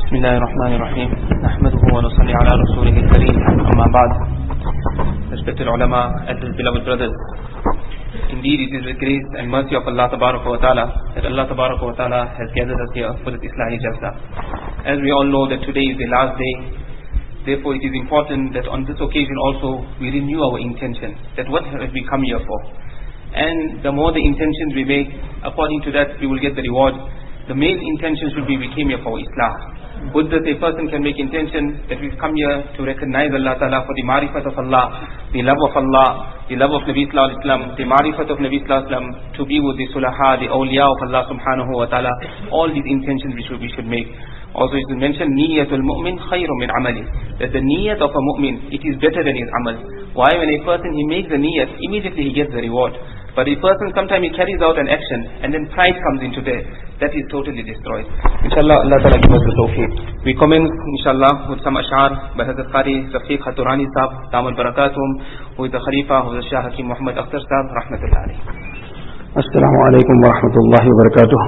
بسم الله الرحمن الرحيم نحمده ونصلي على رسوله الكريم أما بعد. Respected ulama and his beloved brothers, indeed it is the grace and mercy of Allah Tabaraka wa Ta'ala that Allah Tabaraka wa Ta'ala has gathered us here for this Islamic Jalsa. As we all know that today is the last day, therefore it is important that on this occasion also we renew our intention, that what have we come here for. And the more the intentions we make, according to that we will get the reward. The main intention should be we came here for Islah. But that a person can make intention that we've come here to recognize Allah Ta'ala for the marifat of Allah, the love of Allah, the love of Nabi Sallallahu Alaihi Wasallam, the marifat of Nabi Sallallahu Alaihi Wasallam, to be with the sulaha, the awliya of Allah Subhanahu wa Ta'ala. All these intentions we should make. Also it is mentioned, niyatul mu'min khayru min amali, that the niyat of a mu'min, it is better than his amal. Why? When a person he makes the niyat, immediately he gets the reward. But a person sometimes he carries out an action and then pride comes into there, that is totally destroyed. Inshallah, Allah Ta'ala give us the tawfiq. We commence inshallah with some ash'ar by Hazrat Qari Safiq Khaturani Sahab, Damat Barakatuhum, who is the Khalifa of the Shah Hakim Muhammad Akhtar Sahab, Rahmatullah alayhi. Assalamu alaikum wa rahmatullahi wa barakatuh.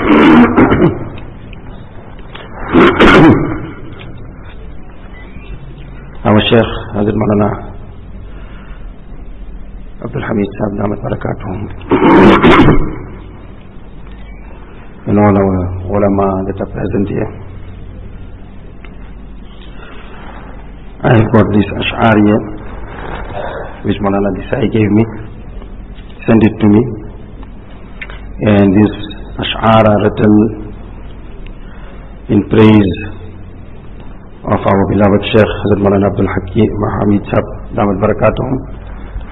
Our Sheikh Hazrat Maulana Abdul Hamid Sahab, Damat Barakatuhum, and all our ulama that are present here. I have got this ash'ar here, which Maulana Desai gave me, sent it to me, and this ash'ar are written in praise of our beloved Sheikh Hazrat Maulana Abdul Hamid Sahab, Damat Barakatuhum.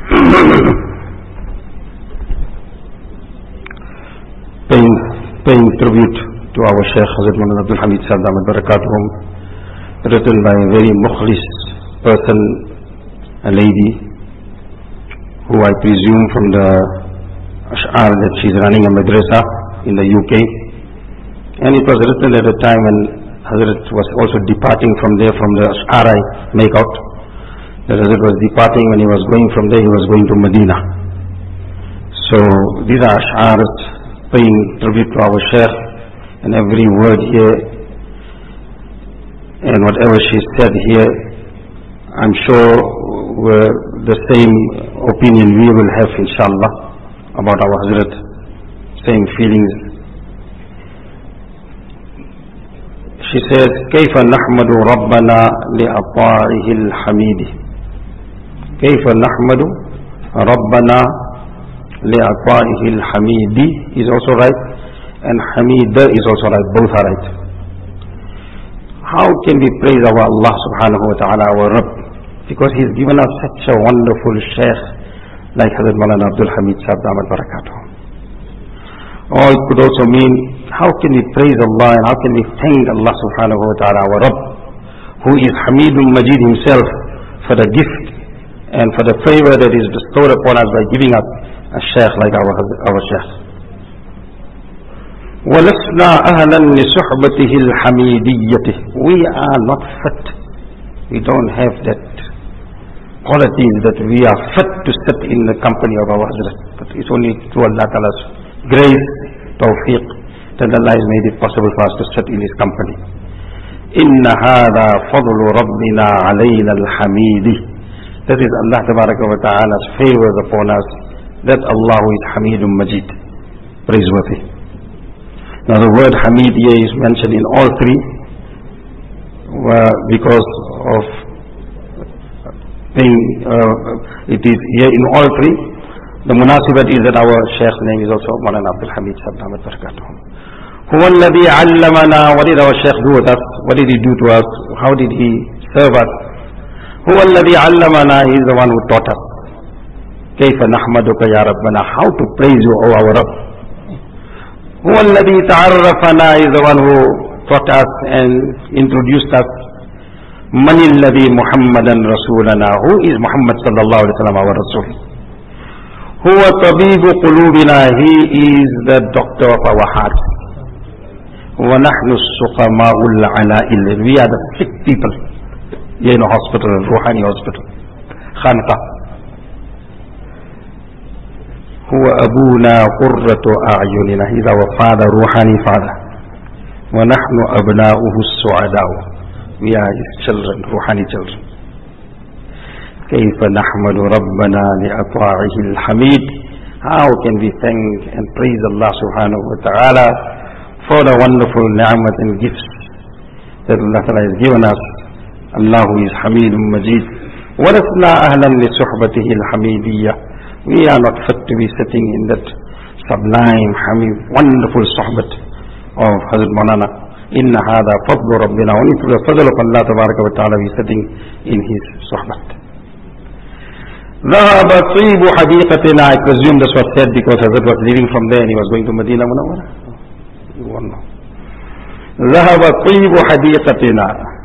Paying tribute to our Shaykh Hazrat Maulana Abdul Hamid Sahab Damat Barakatuhum, written by a very mukhlis person, a lady who I presume from the ash'ar that she is running a madrasa in the UK, and it was written at a time when Hazrat was also departing from there, from the ash'ar I make out that Hazrat was departing. When he was going from there, he was going to Medina. So these are ash'ars paying tribute to our Shaykh, and every word here and whatever she said here, I'm sure the same opinion we will have inshallah about our Hazrat, same feelings. She says, كيف نحمد ربنا لأطاعه الحميد. كيف نحمد ربنا لأطاعه الحميد is also right, and Hamid is also right, both are right. How can we praise our Allah subhanahu wa ta'ala, our Rabb? Because He's given us such a wonderful Shaykh like Hazrat Maulana Abdul Hamid Sahab Damat Barakatuh. Or it could also mean, how can we praise Allah and how can we thank Allah subhanahu wa ta'ala, our Rabb, who is Hamidun Majid Himself, for the gift and for the favor that is bestowed upon us by giving us a Shaykh like our Shaykh. وَلَسْنَا أَهْلًا لِصُحْبَتِهِ الْحَمِيدِيَّةِ. We are not fit. We don't have that qualities that we are fit to sit in the company of our Hazrat. But it's only through Allah Ta'ala's grace, tawfiq, that Allah has made it possible for us to sit in His company. إِنَّ هَذَا فَضْلُ رَبِّنَا عَلَيْنَا الْحَمِيدِ. That is Allah Tabaraka wa Ta'ala's favors upon us, that Allah who is Hamidun Majid, praiseworthy. Now the word Hamid here is mentioned in all three, because of being, it is here in all three. The munasibat is that our Shaykh's name is also Maulana Abdul Hamid Sahab Damat Barakatuhum. Huwa alladhi allamana. What did our Shaykh do with us? What did he do to us? How did he serve us? Huwa alladhi allamana. He is the one who taught us. Kayfa nahmaduka ya Rabbana. How to praise you, O our Rabb. Huwa alladhi ta'arrafana. He is the one who taught us and introduced us. Mani alladhi Muhammadan Rasulana. Who is Muhammad sallallahu alaihi wasallam, our Rasul? Huwa tabibu qulubina. He is the doctor of our hearts. Wa nahnu suqama'ul ala'il. We are the sick people here in a hospital, Ruhani hospital, Khanqa. Huwa abuna qurratu a'yunina. He is our father, Ruhani father. وَنَحْنُ أَبْنَاؤُهُ السُّعَدَاءُ. We are his children, Ruhani children. كَيْفَ نَحْمَدُ رَبَّنَا لِأَطَاعِهِ الْحَمِيدِ. How can we thank and praise Allah subhanahu wa ta'ala for the wonderful ni'mat and gifts that Allah ta'ala has given us. Allahu is Hamidun Majid. وَلَسْنَا أَهْلًا لِصُحْبَتِهِ الْحَمِيدِيَّةِ. We are not fit to be sitting in that sublime, wonderful suhbat of Hazrat Maulana. Inna hada fadlu Rabbina. Only through the fadl of Allah tabaraka wa ta'ala we are sitting in his suhbat. ذهب طيب حديقتنا. I presume this was said because Hazrat was leaving from there and he was going to Medina Munawwara. You won't know. ذهب طيب حديقتنا.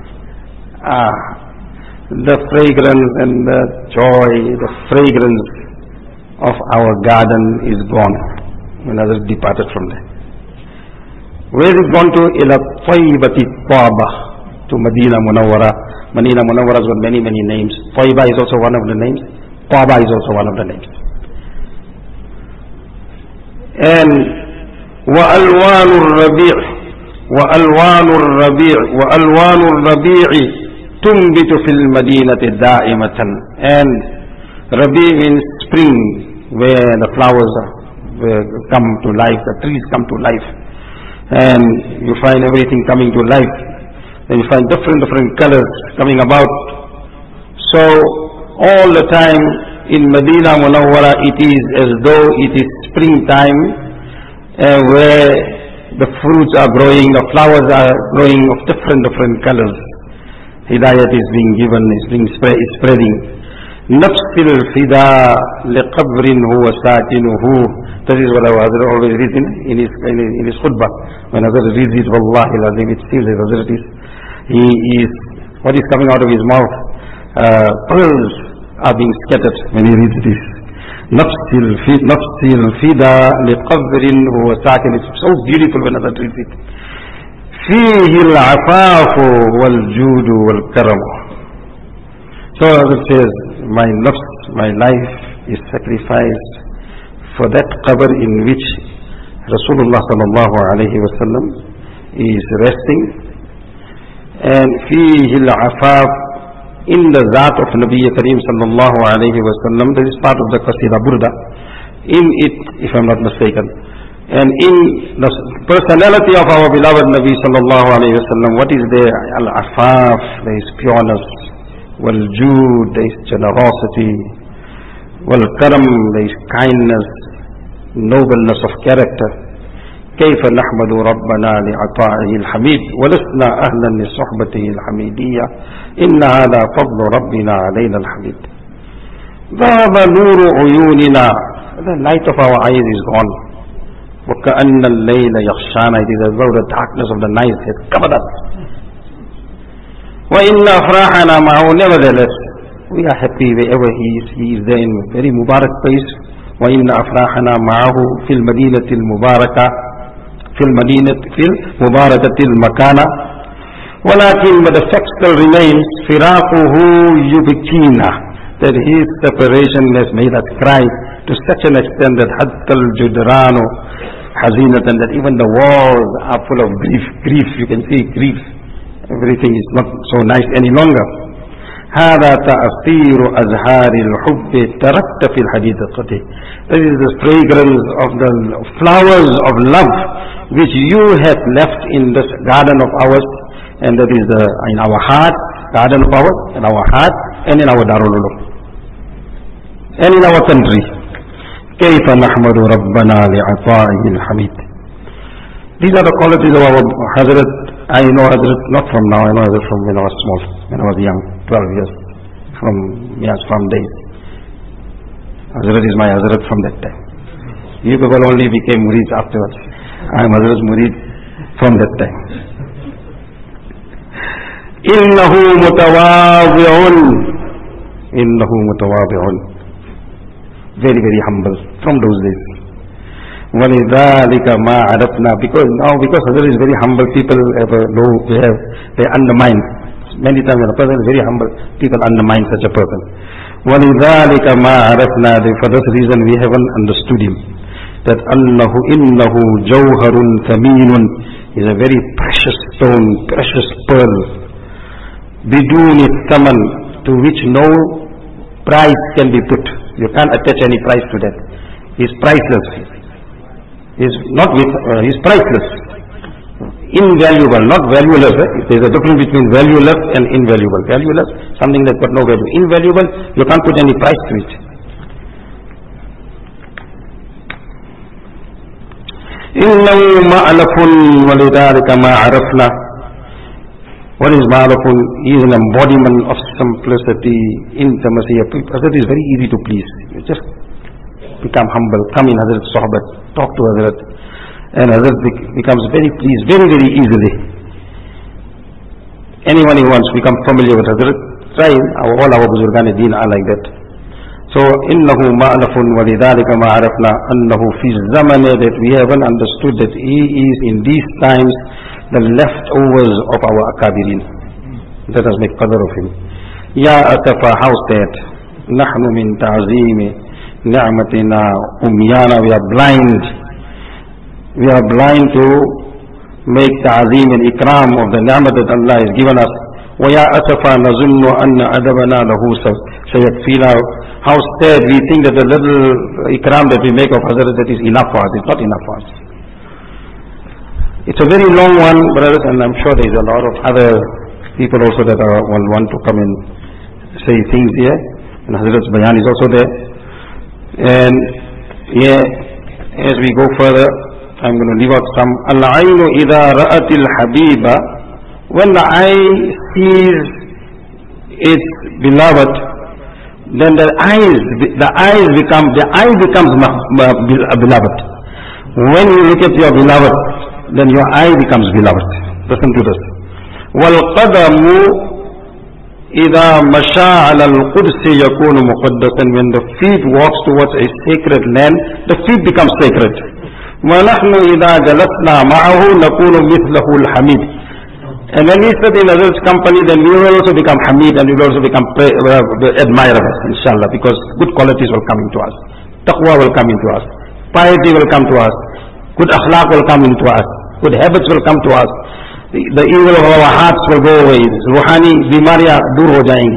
The fragrance and the joy, the fragrance of our garden is gone when others departed from there. Where is it gone to? Ila Tayyibati Taba, to Medina Munawwara. Medina Munawwara has got many names. Tayyiba is also one of the names. Taba is also one of the names. And وَأَلْوَانُ الرَّبِيعِ وَأَلْوَانُ الرَّبِيعِ وَأَلْوَانُ الرَّبِيعِ تُنْبِتُ فِي الْمَدِينَةِ دَائِمَةً. And Rabi means spring, where the flowers come to life, the trees come to life, and you find everything coming to life, and you find different colors coming about. So all the time in Medina Munawwara it is as though it is springtime, where the fruits are growing, the flowers are growing of different colors. Hidayat is being given, is being spreading. Nafsil fida liqabrin huwa sakinuhu. That is what Hazrat always reads in his khutbah. When Hazrat reads it, wallahi lazim, it seems as Hazrat is, what is coming out of his mouth, pearls are being scattered when he reads this. Nafsil fida liqabrin huwa sakin. It's so beautiful when Hazrat reads it. Fihi al-afafu wal-judu wal-karamu. So Hazrat says, my nafs, my life is sacrificed for that qabr in which Rasulullah sallallahu alayhi wa sallam is resting. And fihi al-afaf, in the zat of Nabi Kareem sallallahu alayhi wa sallam. This is part of the Qasida Burda. In it, if I'm not mistaken, and in the personality of our beloved Nabi sallallahu alayhi wa sallam, what is there? Al-afaf, there is pureness. Wal-jood, there is generosity. Wal-karam, there is kindness, nobleness of character. كيف نحمد ربنا لعطائه الحميد ولسنا أهلا لصحبته الحميدية إن هذا فضل ربنا علينا الحميد. ذهب نور عيوننا. The light of our eyes is gone. وكأن الليل يغشانا. It is as though the darkness of the night has covered us. وإن أفراحنا معه. Nevertheless, we are happy wherever he is there in a very Mubarak place. وإن أفراحنا معه في المدينة المباركة في المباركة المكانة. ولكن but the fact still remains فراقه يبكينا, that his separation has made us cry to such an extent that حتى الجدران حزينة, that even the walls are full of grief. You can see grief. Everything is not so nice any longer. هذا تأثير أزهار الحب تركت في الحديقة. This is the fragrance of the flowers of love which you have left in this garden of ours, and that is in our heart, garden of ours, in our heart, and in our Darul Ulum, and in our country. كيف نحمد ربنا لعطائه الحميد. These are the qualities of our Hazrat. I know Hazrat not from now, I know Hazrat from when I was small, when I was young, 12 years, from days. Hazrat is my Hazrat from that time. You people only became Murids afterwards. I am Hazrat's Murid from that time. إنه متواضع. Very, very humble from those days. وَلِذَلِكَ مَا عَرَفْنَا. Because Hazrat is very humble, people they undermine. Many times when a person is very humble, people undermine such a person. وَلِذَلِكَ مَا عَرَفْنَا. For this reason we haven't understood him. that innahu jawharun thaminun is a very precious stone, precious pearl, biduni thaman, to which no price can be put. You can't attach any price to that. Is priceless. Is not with. Is priceless. Invaluable, not valueless. There is a difference between valueless and invaluable. Valueless, something that's got no value. Invaluable, you can't put any price to it. إِنَّهُ مَعْلَفٌ وَلِذَلِكَ مَا عَرَفْنَا. What is ma'lafun? He is an embodiment of simplicity, intimacy. Hazrat is very easy to please. You just become humble, come in Hazrat's sohbat, talk to Hazrat, and Hazrat becomes very pleased, very, very easily. Anyone who wants to become familiar with Hazrat, try. All our Buzurgan-e-Deen are like that. So, innahu ma'lafun wa lidhalika ma'arafna annahu fi zamane, that we haven't understood that he is in these times the leftovers of our akabirin. Let us make qadr of him. Ya atafa, how sad. Nahnu min ta'zimi ni'matina umyana, we are blind. We are blind to make ta'zim and ikram of the ni'mat that Allah has given us. وَيَا أَسَفَا نَظُنُّ أَنَّ أَدَبَنَا لَهُ سَيَكْفِينَا. How sad we think that the little ikram that we make of Hazrat, that is enough for us. It's not enough for us. It's a very long one, brothers, and I'm sure there is a lot of other people also that will want to come and say things here. And Hazrat's bayan is also there. And yeah, as we go further, I'm going to leave out some. Al-aynu idha ra'atil habiba, when the eye sees its beloved, then the eye becomes beloved. When you look at your beloved, then your eye becomes beloved. Listen to this. وَالْقَدَمُ إِذَا مَشَى عَلَى الْقُدْسِ يَكُونُ مُقَدَّسًا. When the feet walks towards a sacred land, the feet become sacred. وَنَحْنُ إِذَا جَلَسْنَا مَعَهُ نَكُونُ مِثْلَهُ الْحَمِيدِ. And when we sit in others' company, then we will also become Hamid, and we will also become admirable, inshallah, because good qualities will come into us. Taqwa will come into us. Piety will come to us. Good akhlaq will come into us. Good habits will come to us. The evil of our hearts will go away. Ruhani bimariya dur ho jayengi.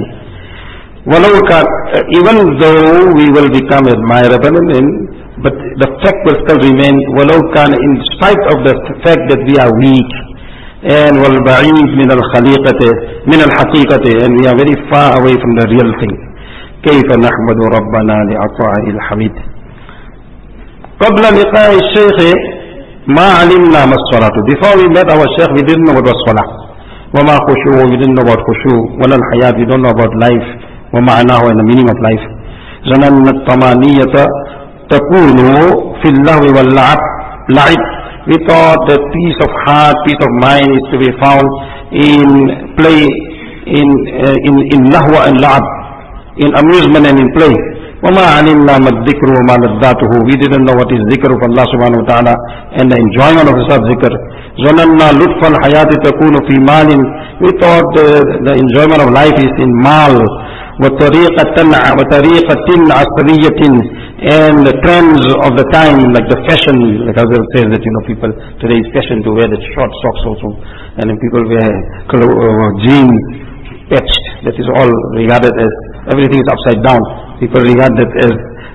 Even though we will become admirable, but the fact will still remain, in spite of the fact that we are weak, and والبعيد من الخليقة من الحقيقة, and we are very far away from the real thing. كيف نحمد ربنا لعطاء الحميد. قبل لقاء الشيخ ما علمنا ما الصلاة. Before we met our Shaykh, we didn't know what was salah. وما خشوع, we didn't know about khushu. ولا الحياة, we don't know about life. ومعناه, and the meaning of life. ظننا الطمانية تكون في اللهو واللعب. We thought that peace of heart, peace of mind is to be found in play, in lahwa and la'ab, in amusement and in play. وَمَا عَلِمْنَا مَا الذِّكْرُ وَمَا لَذَّاتُهُ. We didn't know what is zikr of Allah subhanahu wa ta'ala and the enjoyment of His zikr. ظَنَنَّا لُطْفَ الْحَيَاةِ تَكُونُ فِي مَالٍ. We thought the enjoyment of life is in mal. وَطَرِيقَةٍ عَصْرِيَّةٍ, and the trends of the time, like the fashion, like Hazrat says that, people, today is fashion to wear the short socks also, and then people wear jeans, patched, that is all regarded as, everything is upside down. People regard that as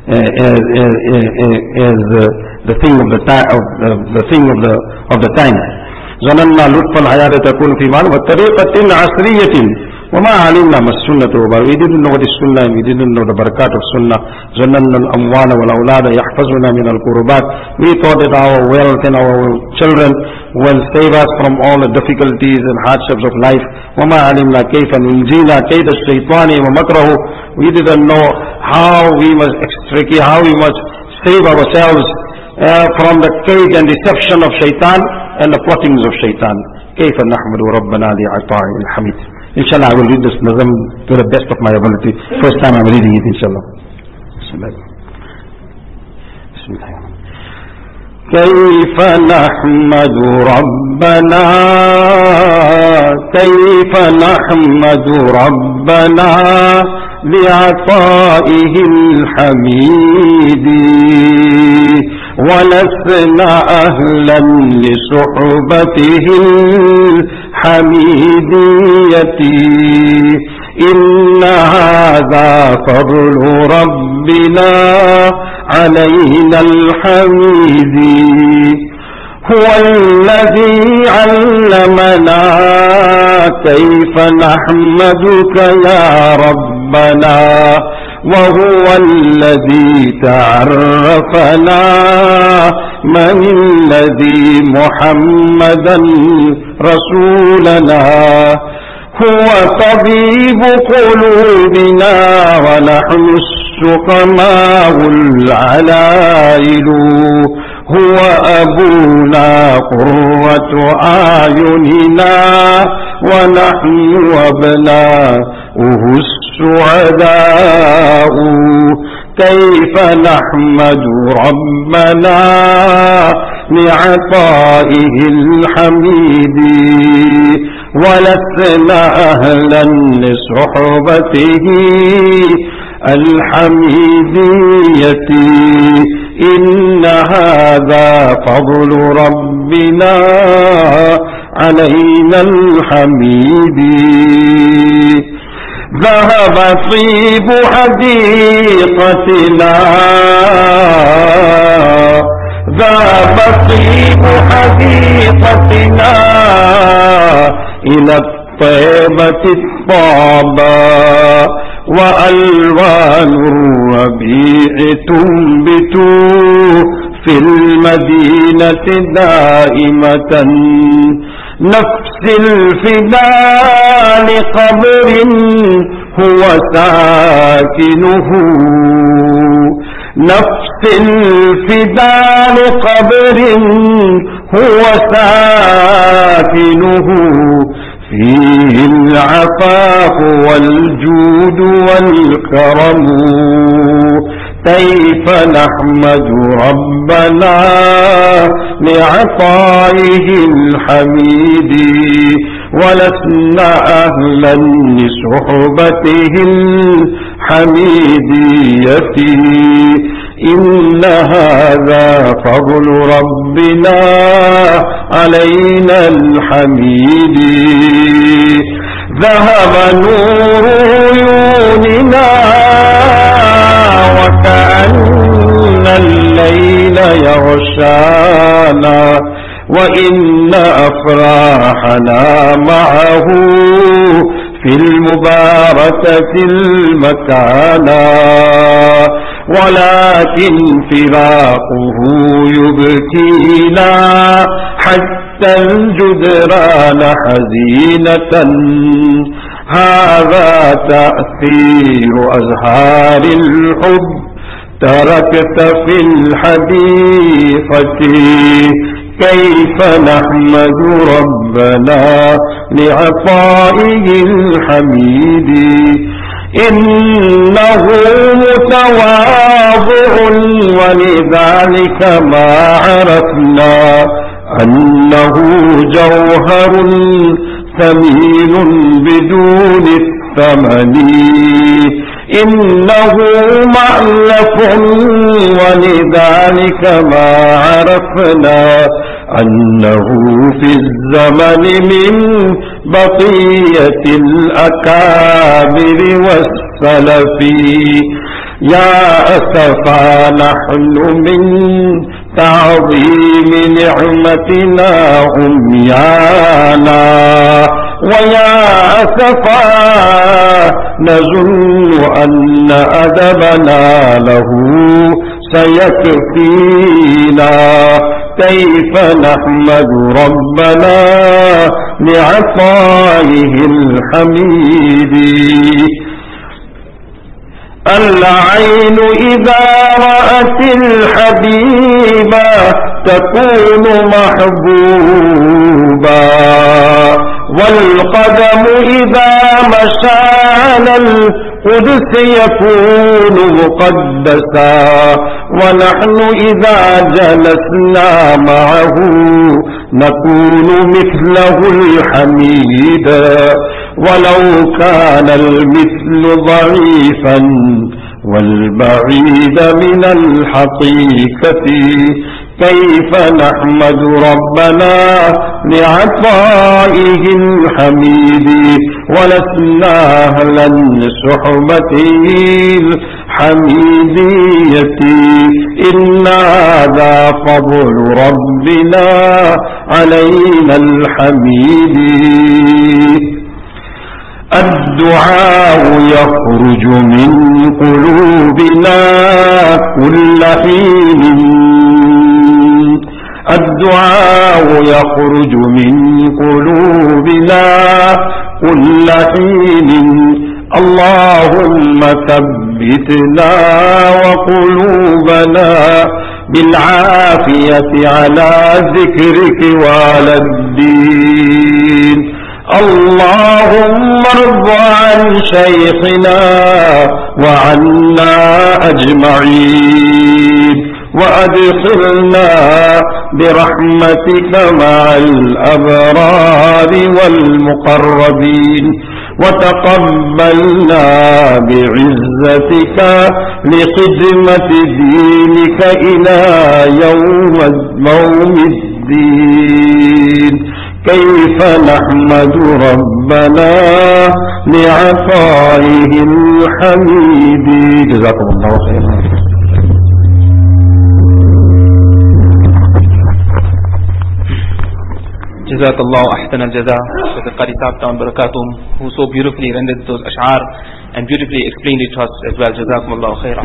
the thing of the time, the thing of the time. ظننا لطف الحياة تكون في مال وطريقة عصرية وما علمنا ما السنة. We didn't know what is sunnah, and we didn't know the barakat of sunnah. ظننا الأموال والأولاد يحفظنا من القربات. We thought that our wealth and our children will save us from all the difficulties and hardships of life. وما علمنا كيف ننجينا كيد الشيطان ومكره. We didn't know how we must extricate, how we must save ourselves from the cage and deception of shaitan and the plottings of shaitan. كيف نحمد ربنا لعطاء الحميد. Inshallah, I will read this nazam to the best of my ability. First time I'm reading it, inshallah. Bismillah. كيف نحمد ربنا كيف نحمد ربنا لعطائه الحميد ولسنا أهلا لصحبته الحميدية إن هذا فضل ربنا علينا الحميد هو الذي علمنا كيف نحمدك يا ربنا وهو الذي تعرفنا من الذي محمدا رسولنا هو طبيب قلوبنا ونحن السقماء العلائل هو أبونا قرة أعيننا ونحن أبناؤه السعداء كيف نحمد ربنا لعطائه الحميد ولسنا أهلا لصحبته الحميدية إن هذا فضل ربنا علينا الحميد ذهب طيب حديقتنا إلى الطيبة الطابة وألوان الربيع تنبت في المدينة دائمة نفس الفداء لقبر هو ساكنه نفس الفداء لقبر هو ساكنه فيه العفاف والجود والكرم كيف نحمد ربنا لعطائه الحميد ولسنا أهلا لصحبته الحميدية إن هذا فضل ربنا علينا الحميد ذهب نور عيوننا وكأن الليل يغشانا وإن أفراحنا معه في المباركة المكانا ولكن فراقه يبكينا حتى الجدران حزينة هذا تأثير أزهار الحب تركت في الحديقة كيف نحمد ربنا لعطائه الحميد إنه متواضع ولذلك ما عرفنا أنه جوهر ثمين بدون الثمن إنه مألف ولذلك ما عرفنا أنه في الزمن من بقية الأكابر والسلف يا أسفا نحن من تعظيم نعمتنا عميانا ويا أسفا نظن أن أدبنا له سيكفينا كيف نحمد ربنا لعطائه الحميد العين إذا رأت الحبيب تكون محبوبا والقدم إذا مشى على القدس يكون مقدسا ونحن إذا جلسنا معه نكون مثله الحميدا ولو كان المثل ضعيفا والبعيد من الحقيقة كيف نحمد ربنا لعطائه الحميد ولسنا أهلا لصحبته الحميدية إن هذا فضل ربنا علينا الحميد الدعاء يخرج من قلوبنا كل حين الدعاء يخرج من قلوبنا كل حين اللهم ثبتنا وقلوبنا بالعافية على ذكرك وعلى الدين اللهم ارض عن شيخنا وعنا أجمعين وأدخلنا برحمتك مع الأبرار والمقربين وتقبلنا بعزتك لخدمة دينك إلى يوم الدين كيف نحمد ربنا لعطائه الحميد جزاكم الله خيرا Jazakallah ahsan al-jaza for the Qari Sahib Ta'am Barakatum, who so beautifully rendered those ash'ar and beautifully explained it to us as well. Jazakumullah khairan.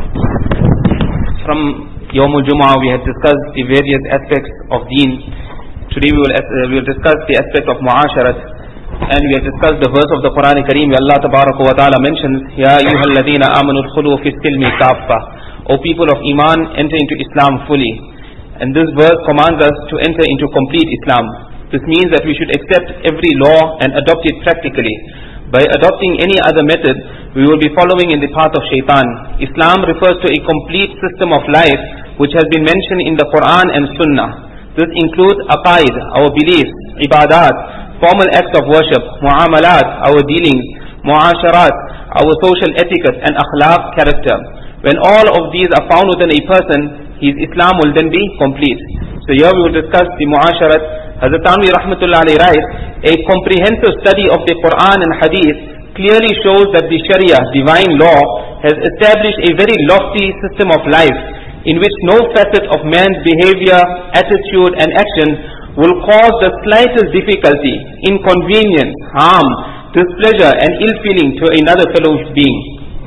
From Yawmul Jumu'ah we had discussed the various aspects of deen. Today we will discuss the aspect of mu'asharat, and we have discussed the verse of the Quran Kareem where Allah Tabaraka wa Ta'ala mentions Ya ayyuhalladhina amanu udkhulu fi silmi kaffa, O people of Iman, enter into Islam fully. And this verse commands us to enter into complete Islam. This means that we should accept every law and adopt it practically. By adopting any other method, we will be following in the path of shaitan. Islam refers to a complete system of life which has been mentioned in the Quran and Sunnah. This includes aqaid, our beliefs, ibadat, formal acts of worship, mu'amalat, our dealings, mu'asharat, our social etiquette, and akhlaq, character. When all of these are found within a person, his Islam will then be complete. So here we will discuss the mu'asharat. Hazrat Tanvi Rahmatullah Alayhi writes, a comprehensive study of the Quran and Hadith clearly shows that the Sharia, divine law, has established a very lofty system of life in which no facet of man's behavior, attitude and action will cause the slightest difficulty, inconvenience, harm, displeasure and ill-feeling to another fellow being.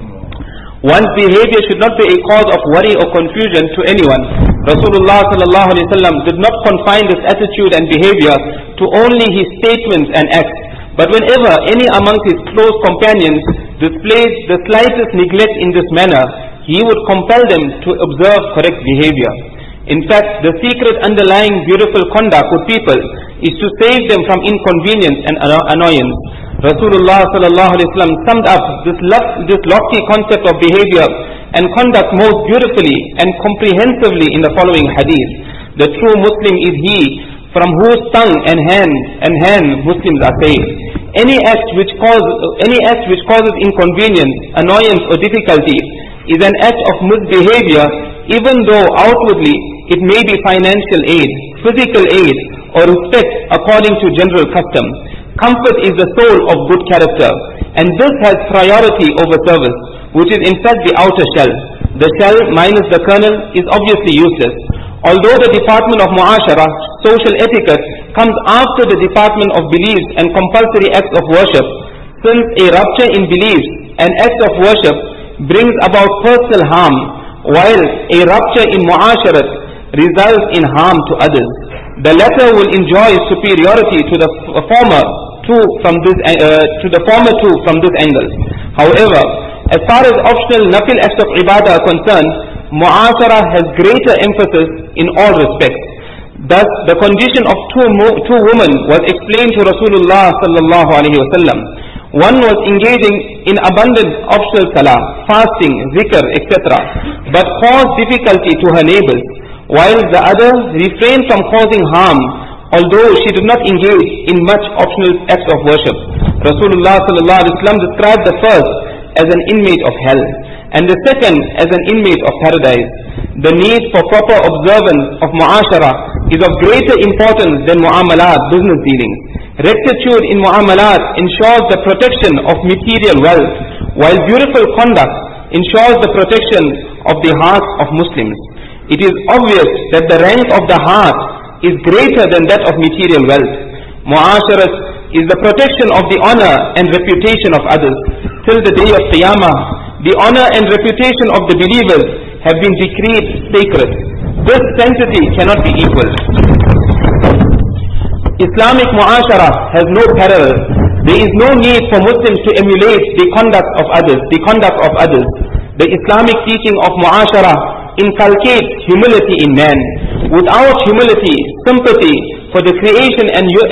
One's behavior should not be a cause of worry or confusion to anyone. Rasulullah sallallahu alaihi wasallam did not confine this attitude and behavior to only his statements and acts, but whenever any amongst his close companions displays the slightest neglect in this manner, he would compel them to observe correct behavior. In fact, the secret underlying beautiful conduct with people is to save them from inconvenience and annoyance. Rasulullah sallallahu alaihi wasallam summed up this lofty concept of behavior and conduct most beautifully and comprehensively in the following hadith. The true Muslim is he from whose tongue and hand Muslims are saved. Any act which causes inconvenience, annoyance or difficulty is an act of misbehavior, even though outwardly it may be financial aid, physical aid or respect according to general custom. Comfort is the soul of good character, and this has priority over service, which is in fact the outer shell. The shell minus the kernel is obviously useless. Although the department of mu'ashara, social etiquette, comes after the department of beliefs and compulsory acts of worship, since a rupture in beliefs and acts of worship brings about personal harm, while a rupture in mu'asharat results in harm to others. The latter will enjoy superiority to the former two from this angle. However, as far as optional nafil acts of ibadah are concerned, mu'ashara has greater emphasis in all respects. Thus, the condition of two women was explained to Rasulullah sallallahu alaihi wasallam. One was engaging in abundant optional salah, fasting, zikr, etc., but caused difficulty to her neighbors, while the other refrained from causing harm, although she did not engage in much optional acts of worship. Rasulullah sallallahu alaihi wasallam described the first as an inmate of hell and the second as an inmate of paradise. The need for proper observance of mu'ashara is of greater importance than mu'amalat, business dealings. Rectitude in mu'amalat ensures the protection of material wealth, while beautiful conduct ensures the protection of the hearts of Muslims. It is obvious that the rank of the heart is greater than that of material wealth. Mu'asharat is the protection of the honor and reputation of others. Till the day of Qiyamah, the honor and reputation of the believers have been decreed sacred. This sanctity cannot be equaled. Islamic mu'ashara has no parallel. There is no need for Muslims to emulate the conduct of others. The Islamic teaching of mu'ashara inculcates humility in man. Without humility, sympathy for the creation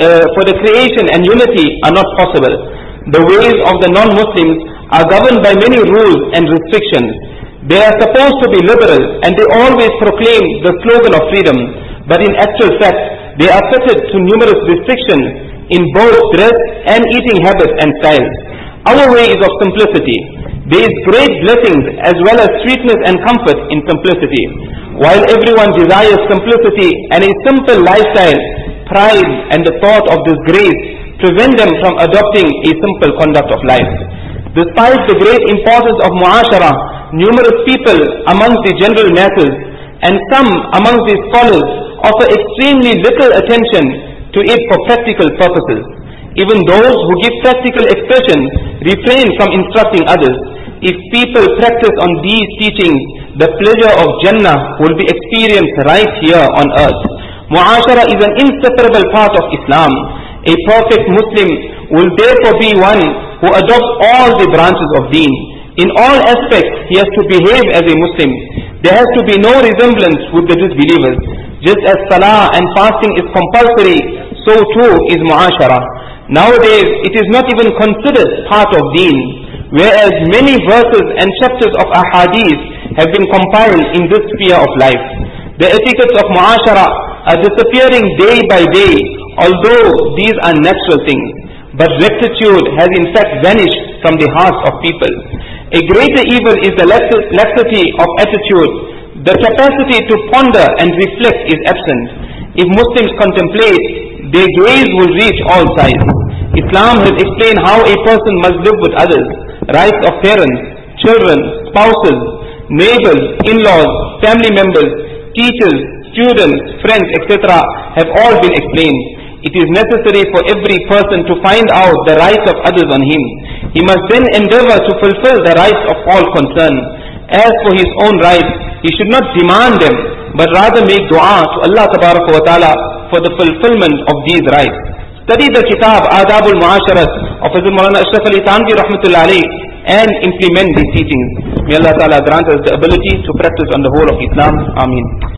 and unity are not possible. The ways of the non-Muslims are governed by many rules and restrictions. They are supposed to be liberal and they always proclaim the slogan of freedom, but in actual fact they are fettered to numerous restrictions in both dress and eating habits and styles. Our way is of simplicity. There is great blessings as well as sweetness and comfort in simplicity. While everyone desires simplicity and a simple lifestyle, pride and the thought of disgrace prevent them from adopting a simple conduct of life. Despite the great importance of mu'ashara, numerous people amongst the general masses and some amongst the scholars offer extremely little attention to it for practical purposes. Even those who give practical expression refrain from instructing others. If people practice on these teachings, the pleasure of Jannah will be experienced right here on earth. Mu'ashara is an inseparable part of Islam. A perfect Muslim will therefore be one who adopts all the branches of deen. In all aspects, he has to behave as a Muslim. There has to be no resemblance with the disbelievers. Just as salah and fasting is compulsory, so too is mu'ashara. Nowadays, it is not even considered part of deen, whereas many verses and chapters of ahadith have been compiled in this sphere of life. The etiquettes of mu'ashara are disappearing day by day, although these are natural things. But rectitude has in fact vanished from the hearts of people. A greater evil is the laxity of attitude. The capacity to ponder and reflect is absent. If Muslims contemplate, their gaze will reach all sides. Islam has explained how a person must live with others. Rights of parents, children, spouses, neighbors, in-laws, family members, teachers, students, friends, etc. have all been explained. It is necessary for every person to find out the rights of others on him. He must then endeavor to fulfill the rights of all concerned. As for his own rights, he should not demand them, but rather make dua to Allah Ta'ala for the fulfillment of these rights. Study the kitab Adabul Mu'asharat of Hazrat Maulana Ashraf Ali Thanvi Rahmatullah Alayh and implement these teachings. May Allah Ta'ala grant us the ability to practice on the whole of Islam. Ameen.